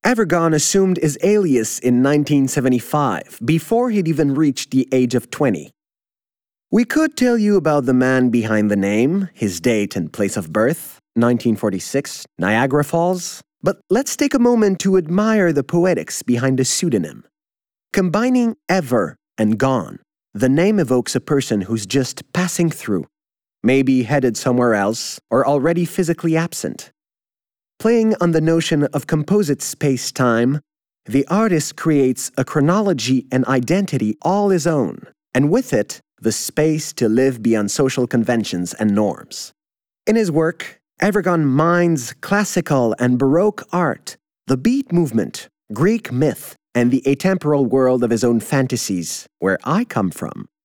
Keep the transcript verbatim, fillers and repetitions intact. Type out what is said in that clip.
Evergon assumed his alias in nineteen seventy-five, before he'd even reached the age of twenty. We could tell you about the man behind the name, his date and place of birth, nineteen forty-six, Niagara Falls, but let's take a moment to admire the poetics behind the pseudonym. Combining ever and gone, the name evokes a person who's just passing through, maybe headed somewhere else or already physically absent. Playing on the notion of composite space-time, the artist creates a chronology and identity all his own, and with it, the space to live beyond social conventions and norms. In his work, Evergon mines classical and Baroque art, the beat movement, Greek myth, and the atemporal world of his own fantasies, where I come from.